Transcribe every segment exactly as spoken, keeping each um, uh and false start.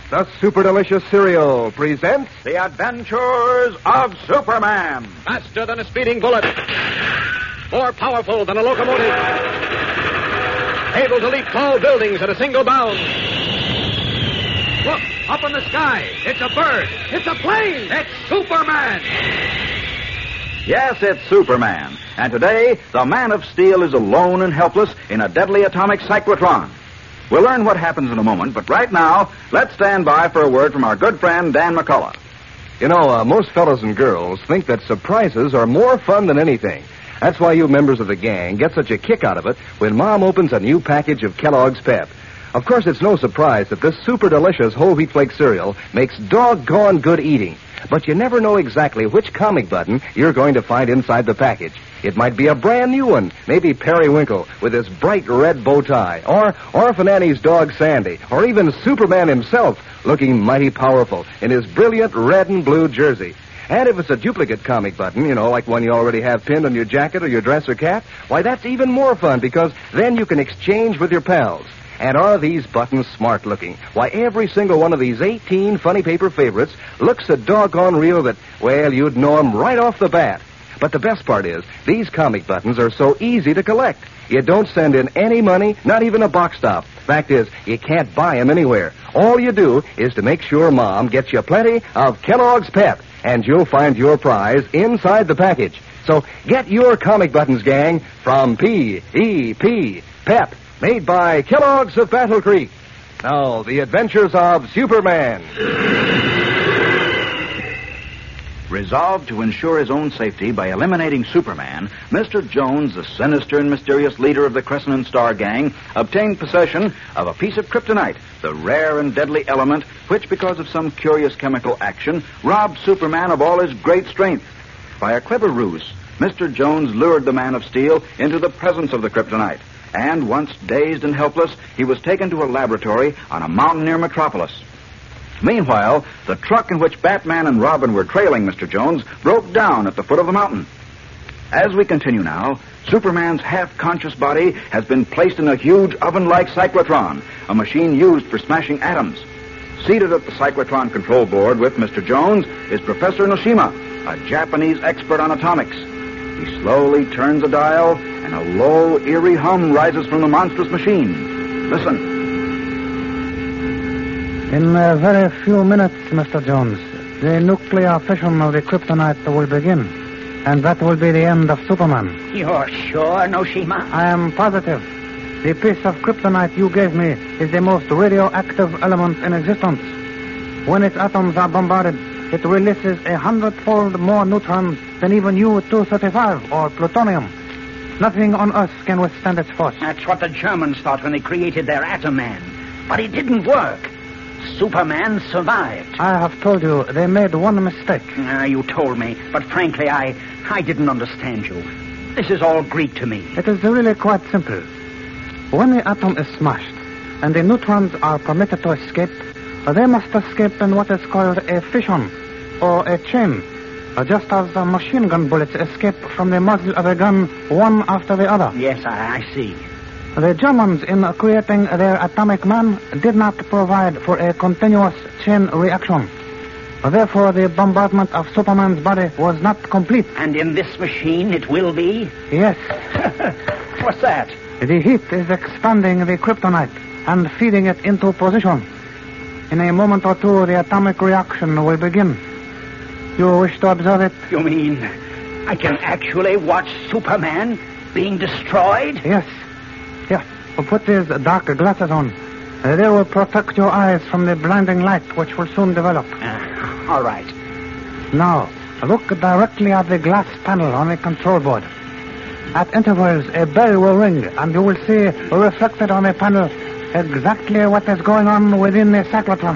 the Super Delicious Cereal presents The Adventures of Superman. Faster than a speeding bullet. More powerful than a locomotive. Able to leap tall buildings at a single bound. Look, up in the sky. It's a bird. It's a plane. It's Superman. Yes, it's Superman. And today, the Man of Steel is alone and helpless in a deadly atomic cyclotron. We'll learn what happens in a moment, but right now, let's stand by for a word from our good friend Dan McCullough. You know, uh, most fellows and girls think that surprises are more fun than anything. That's why you members of the gang get such a kick out of it when Mom opens a new package of Kellogg's Pep. Of course, it's no surprise that this super delicious whole wheat flake cereal makes doggone good eating. But you never know exactly which comic button you're going to find inside the package. It might be a brand new one, maybe Periwinkle with his bright red bow tie, or Orphan Annie's dog Sandy, or even Superman himself looking mighty powerful in his brilliant red and blue jersey. And if it's a duplicate comic button, you know, like one you already have pinned on your jacket or your dress or cap, why, that's even more fun because then you can exchange with your pals. And are these buttons smart looking? Why, every single one of these eighteen funny paper favorites looks so doggone real that, well, you'd know them right off the bat. But the best part is, these comic buttons are so easy to collect. You don't send in any money, not even a box stop. Fact is, you can't buy them anywhere. All you do is to make sure Mom gets you plenty of Kellogg's Pep, and you'll find your prize inside the package. So get your comic buttons, gang, from P E P, Pep, made by Kellogg's of Battle Creek. Now, the adventures of Superman. Resolved to ensure his own safety by eliminating Superman, Mister Jones, the sinister and mysterious leader of the Crescent and Star Gang, obtained possession of a piece of kryptonite, the rare and deadly element which, because of some curious chemical action, robbed Superman of all his great strength. By a clever ruse, Mister Jones lured the Man of Steel into the presence of the kryptonite, and once dazed and helpless, he was taken to a laboratory on a mountain near Metropolis. Meanwhile, the truck in which Batman and Robin were trailing Mister Jones broke down at the foot of the mountain. As we continue now, Superman's half-conscious body has been placed in a huge oven-like cyclotron, a machine used for smashing atoms. Seated at the cyclotron control board with Mister Jones is Professor Noshima, a Japanese expert on atomics. He slowly turns a dial, and a low, eerie hum rises from the monstrous machine. Listen. In a very few minutes, Mister Jones, the nuclear fission of the kryptonite will begin. And that will be the end of Superman. You're sure, Noshima? I am positive. The piece of kryptonite you gave me is the most radioactive element in existence. When its atoms are bombarded, it releases a hundredfold more neutrons than even U two thirty-five or plutonium. Nothing on Earth can withstand its force. That's what the Germans thought when they created their Atom Man. But it didn't work. Superman survived. I have told you they made one mistake. Uh, you told me, but frankly, I, I didn't understand you. This is all Greek to me. It is really quite simple. When the atom is smashed and the neutrons are permitted to escape, they must escape in what is called a fission or a chain, just as the machine gun bullets escape from the muzzle of a gun one after the other. Yes, I, I see. The Germans, in creating their atomic man, did not provide for a continuous chain reaction. Therefore, the bombardment of Superman's body was not complete. And in this machine it will be? Yes. What's that? The heat is expanding the kryptonite and feeding it into position. In a moment or two, the atomic reaction will begin. You wish to observe it? You mean I can actually watch Superman being destroyed? Yes. Here, put these dark glasses on. Uh, they will protect your eyes from the blinding light which will soon develop. Uh, all right. Now, look directly at the glass panel on the control board. At intervals, a bell will ring, and you will see reflected on the panel exactly what is going on within the cyclotron.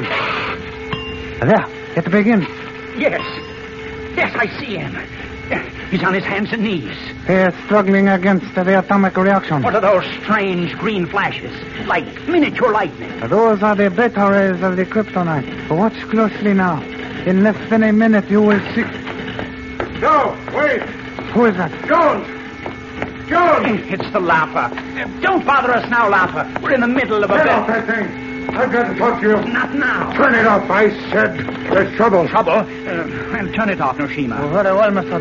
There, it begins. Yes. Yes, I see him. He's on his hands and knees. He is struggling against the atomic reaction. What are those strange green flashes? Like miniature lightning. Those are the beta rays of the kryptonite. Watch closely now. In less than a minute, you will see... No, wait! Who is that? Jones! Jones! It's the Lapper. Don't bother us now, Lapper. We're in the middle of a Get off bit. that thing! I've got to talk to you. Not now. Turn it off, I said. There's trouble. Trouble? Uh, well, turn it off, Noshima. Oh, very well, Mister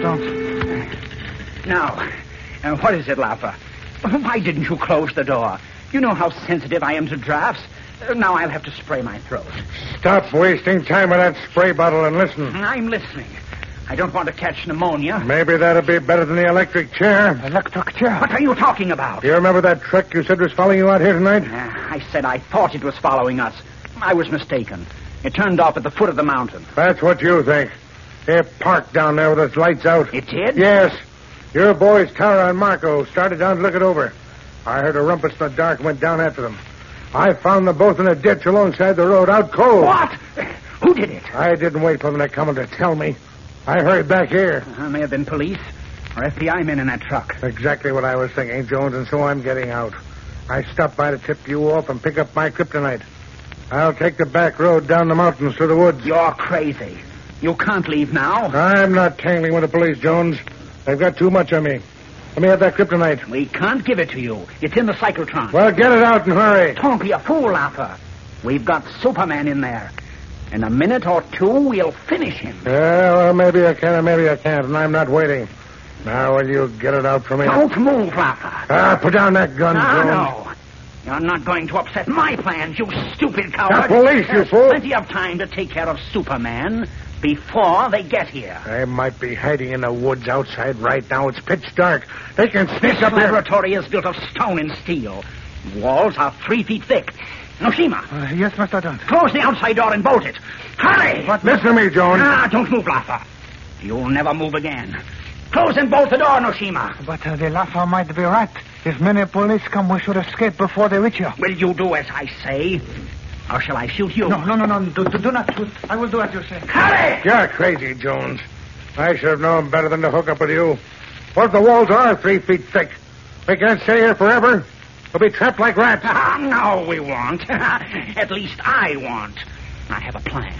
Jones. Now, uh, what is it, Laffer? Why didn't you close the door? You know how sensitive I am to drafts. Uh, now I'll have to spray my throat. Stop wasting time with that spray bottle and listen. I'm listening. I don't want to catch pneumonia. Maybe that'll be better than the electric chair. Electric chair? What are you talking about? You remember that truck you said was following you out here tonight? Uh, I said I thought it was following us. I was mistaken. It turned off at the foot of the mountain. That's what you think. It parked down there with its lights out. It did? Yes. Your boys, Tara and Marco, started down to look it over. I heard a rumpus in the dark and went down after them. I found them both in a ditch alongside the road, out cold. What? Who did it? I didn't wait for them to come to tell me. I hurried back here. Uh, may have been police or F B I men in that truck. Exactly what I was thinking, Jones, and so I'm getting out. I stopped by to tip you off and pick up my kryptonite. I'll take the back road down the mountains through the woods. You're crazy. You can't leave now. I'm not tangling with the police, Jones. They've got too much on me. Let me have that kryptonite. We can't give it to you. It's in the cyclotron. Well, get it out and hurry. Don't be a fool, Laffer. We've got Superman in there. In a minute or two, we'll finish him. Yeah, well, maybe I can and maybe I can't, and I'm not waiting. Now, will you get it out for me? Don't move, Laffer. Ah, put down that gun, No, Jones. no. You're not going to upset my plans, you stupid coward. The police, you There's fool. plenty of time to take care of Superman before they get here. They might be hiding in the woods outside right now. It's pitch dark. They can sneak This up here. laboratory is built of stone and steel. Walls are three feet thick. Noshima, Uh, yes, Mister Jones. close the outside door and bolt it. Hurry! But listen to me, Jones. Ah, don't move, Laffer. You'll never move again. Close and bolt the door, Noshima. But uh, the Laffer might be right. If many police come, we should escape before they reach you. Will you do as I say? Or shall I shoot you? No, no, no, no. Do, do, do not shoot. I will do as you say. Hurry! You're crazy, Jones. I should have known better than to hook up with you. What if the walls are three feet thick? We can't stay here forever. We'll be trapped like rats. Ah, no, we won't. At least I won't. I have a plan.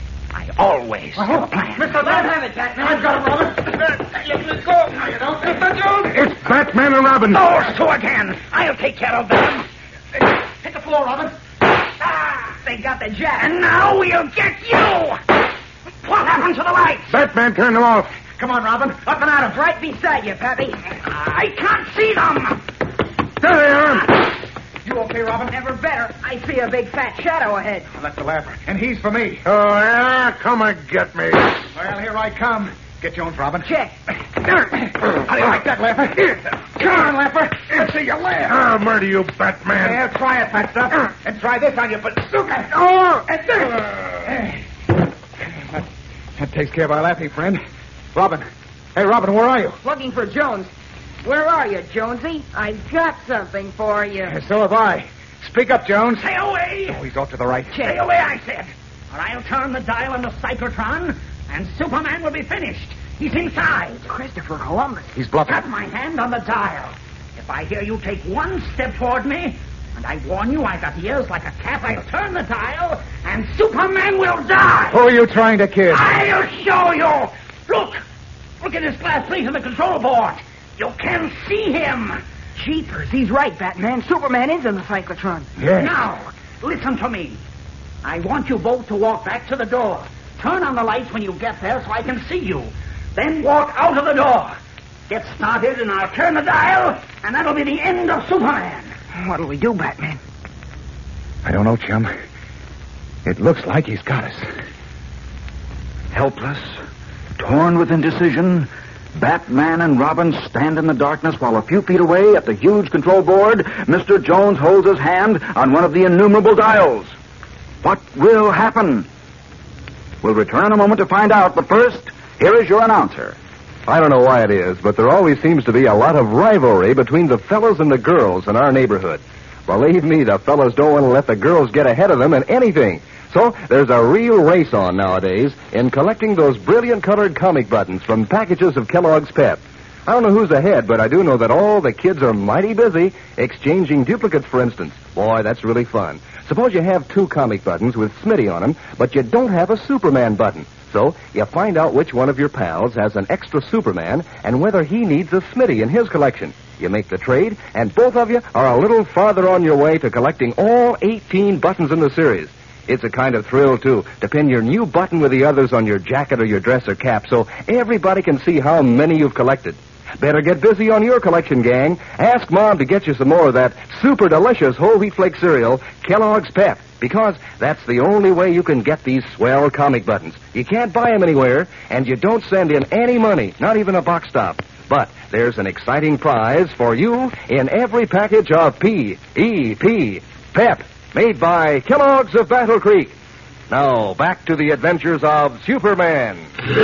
I always have a plan. Mister Let have it, Batman. I've got a Robin. Let me go. No, you don't. Mister Jones. It's Batman and Robin. Those two again. I'll take care of them. Hit the floor, Robin. Ah, they got the jack. And now we'll get you. What happened to the lights? Batman turned them off. Come on, Robin. Up and at him. Right beside you, Pappy. I can't see them. There they are. You okay, Robin? Never better. I see a big fat shadow ahead. That's the Laffer. And he's for me. Oh, yeah? Come and get me. Well, here I come. Get Jones, Robin. Check. How do you like that, Laffer? Come on, Laffer. Let's see you laugh. I'll murder you, Batman. Yeah, try it, fat stuff. And try this on your bazooka. Oh! And this. That, that takes care of our laughing friend. Robin. Hey, Robin, where are you? Looking for Jones. Where are you, Jonesy? I've got something for you. Yeah, so have I. Speak up, Jones. Stay away. Oh, he's off to the right. Stay away, I said. Or I'll turn the dial on the cyclotron, and Superman will be finished. He's inside. Christopher Columbus. He's bluffing. Got my hand on the dial. If I hear you take one step toward me, and I warn you, I got ears like a cat, I'll turn the dial, and Superman will die. Who are you trying to kid? I'll show you. Look. Look at this glass plate on the control board. You can see him. Jeepers, he's right, Batman. Superman is in the cyclotron. Yes. Now, listen to me. I want you both to walk back to the door. Turn on the lights when you get there so I can see you. Then walk out of the door. Get started and I'll turn the dial, and that'll be the end of Superman. What'll we do, Batman? I don't know, chum. It looks like he's got us. Helpless, torn with indecision, Batman and Robin stand in the darkness while a few feet away at the huge control board, Mister Jones holds his hand on one of the innumerable dials. What will happen? We'll return in a moment to find out, but first, here is your announcer. I don't know why it is, but there always seems to be a lot of rivalry between the fellas and the girls in our neighborhood. Believe me, the fellas don't want to let the girls get ahead of them in anything. So there's a real race on nowadays in collecting those brilliant colored comic buttons from packages of Kellogg's Pep. I don't know who's ahead, but I do know that all the kids are mighty busy exchanging duplicates, for instance. Boy, that's really fun. Suppose you have two comic buttons with Smitty on them, but you don't have a Superman button. So you find out which one of your pals has an extra Superman and whether he needs a Smitty in his collection. You make the trade, and both of you are a little farther on your way to collecting all eighteen buttons in the series. It's a kind of thrill, too, to pin your new button with the others on your jacket or your dress or cap so everybody can see how many you've collected. Better get busy on your collection, gang. Ask Mom to get you some more of that super delicious whole wheat flake cereal, Kellogg's Pep, because that's the only way you can get these swell comic buttons. You can't buy them anywhere, and you don't send in any money, not even a box stop. But there's an exciting prize for you in every package of P E P, Pep, made by Kellogg's of Battle Creek. Now, back to the adventures of Superman.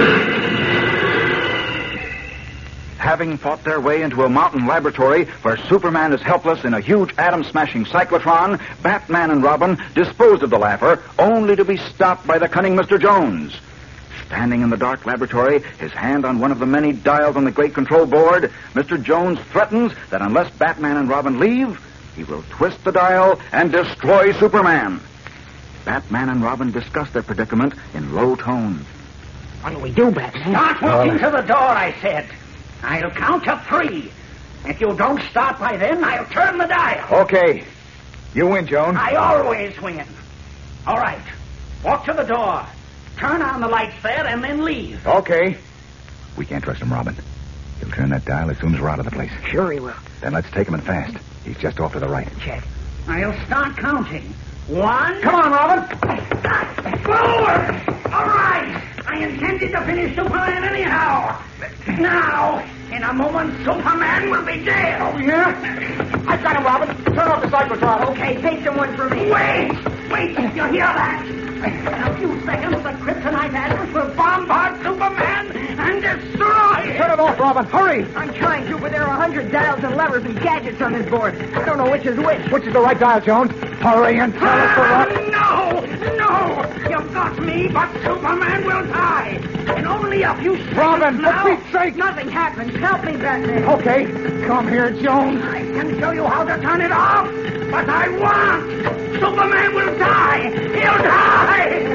Having fought their way into a mountain laboratory where Superman is helpless in a huge atom-smashing cyclotron, Batman and Robin disposed of the laugher, only to be stopped by the cunning Mister Jones. Standing in the dark laboratory, his hand on one of the many dials on the great control board, Mister Jones threatens that unless Batman and Robin leave, he will twist the dial and destroy Superman. Batman and Robin discuss their predicament in low tones. What'll we do, Batman? Start walking to the door, I said. I'll count to three. If you don't start by then, I'll turn the dial. Okay. You win, Jones. I always win. All right. Walk to the door. Turn on the lights there and then leave. Okay. We can't trust him, Robin. He'll turn that dial as soon as we're out of the place. Sure he will. Then let's take him in fast. He's just off to the right. Check. I'll start counting. One. Come on, Robin. Forward. All right. I intended to finish Superman anyhow. Now, in a moment, Superman will be dead. Oh, yeah? I've got him, Robin. Turn off the cyclotron. Okay, take someone for me. Wait! Wait! You hear that? In a few seconds, the kryptonite atoms will bombard Superman and destroy him. Turn it off, Robin. Hurry. I'm trying to, but there are a hundred dials and levers and gadgets on this board. I don't know which is which. Which is the right dial, Jones? Hurry and tell us the Ah, right... no! No! You've got me, but Superman will die. In only a few seconds Robin, now. for Pete's sake. Nothing happens. Help me, Batman. Okay. Come here, Jones. I can show you how to turn it off, but I won't. Superman will die. He'll die.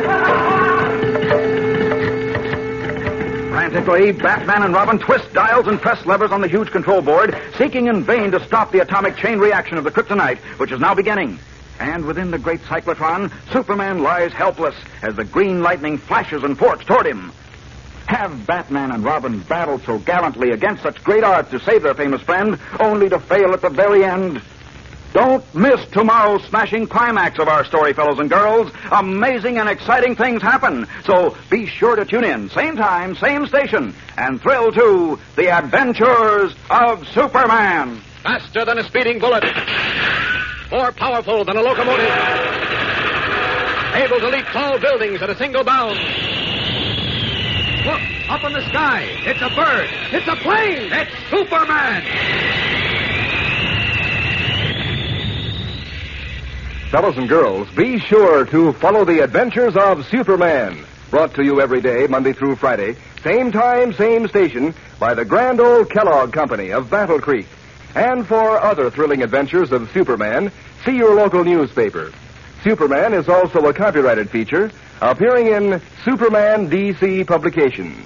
Frantically, Batman and Robin twist dials and press levers on the huge control board, seeking in vain to stop the atomic chain reaction of the kryptonite, which is now beginning. And within the great cyclotron, Superman lies helpless as the green lightning flashes and forks toward him. Have Batman and Robin battled so gallantly against such great odds to save their famous friend, only to fail at the very end? Don't miss tomorrow's smashing climax of our story, fellows and girls. Amazing and exciting things happen. So be sure to tune in, same time, same station, and thrill to the adventures of Superman. Faster than a speeding bullet. More powerful than a locomotive. Able to leap tall buildings at a single bound. Look, up in the sky. It's a bird. It's a plane. It's Superman. Fellows and girls, be sure to follow the adventures of Superman. Brought to you every day, Monday through Friday. Same time, same station, by the grand old Kellogg Company of Battle Creek. And for other thrilling adventures of Superman, see your local newspaper. Superman is also a copyrighted feature, appearing in Superman D C publications.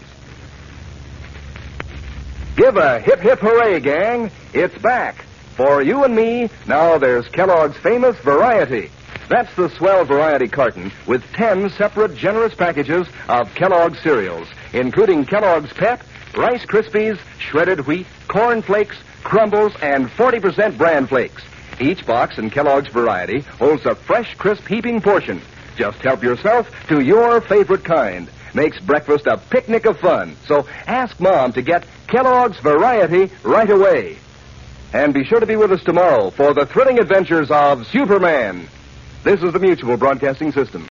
Give a hip hip hooray, gang. It's back. For you and me, now there's Kellogg's famous Variety. That's the swell variety carton with ten separate generous packages of Kellogg's cereals, including Kellogg's Pep, Rice Krispies, shredded wheat, corn flakes, crumbles, and forty percent bran flakes. Each box in Kellogg's Variety holds a fresh, crisp, heaping portion. Just help yourself to your favorite kind. Makes breakfast a picnic of fun. So ask Mom to get Kellogg's Variety right away. And be sure to be with us tomorrow for the thrilling adventures of Superman. This is the Mutual Broadcasting System.